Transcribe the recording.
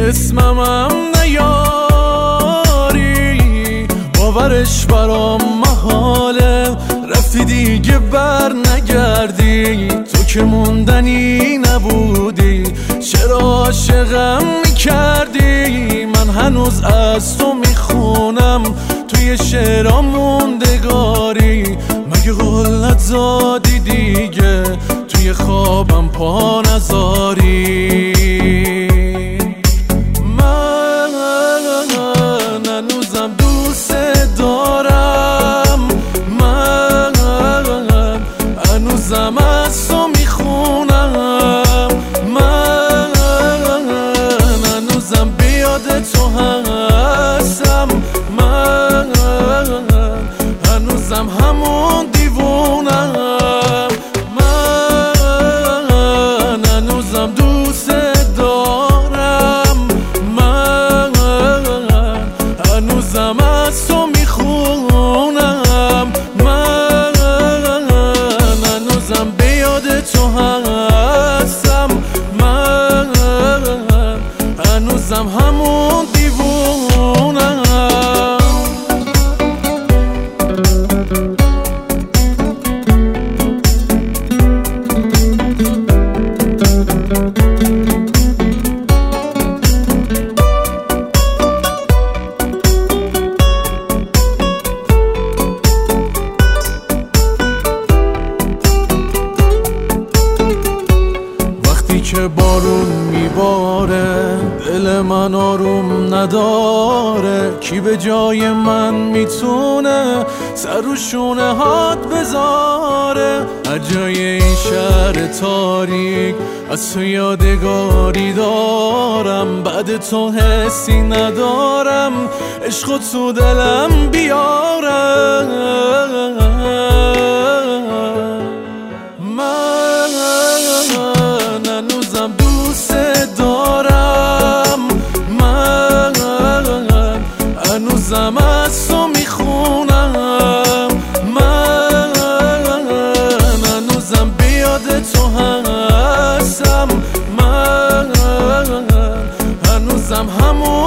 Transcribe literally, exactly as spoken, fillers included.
اسمم نیاری، باورش برام محاله، رفتی دیگه بر نگردی، تو که موندنی نبودی، چرا عاشقم میکردی؟ من هنوز از تو میخونم توی شعرام موندگاری، مگه قولت زادی دیگه توی خوابم پا نذاری؟ من هنوزم دوست دارم، من هنوزم از تو میخونم، من هنوزم بیاد تو هستم، من هنوزم همون دیوونم، من هنوزم دوست دارم، من هنوزم از تو میخونم، من هنوزم به یاد تو هستم، من هنوزم همون دیوونم. که بارون میباره دل من آروم نداره، کی به جای من میتونه سر و شونه هات بذاره؟ از جای این شهر تاریک از تو یادگاری دارم، بعد تو حسی ندارم، عشق تو دلم بیارم. من هنوزم دوست دارم، من هنوزم از تو میخونم، من هنوزم بیاد تو هستم، من هنوزم همون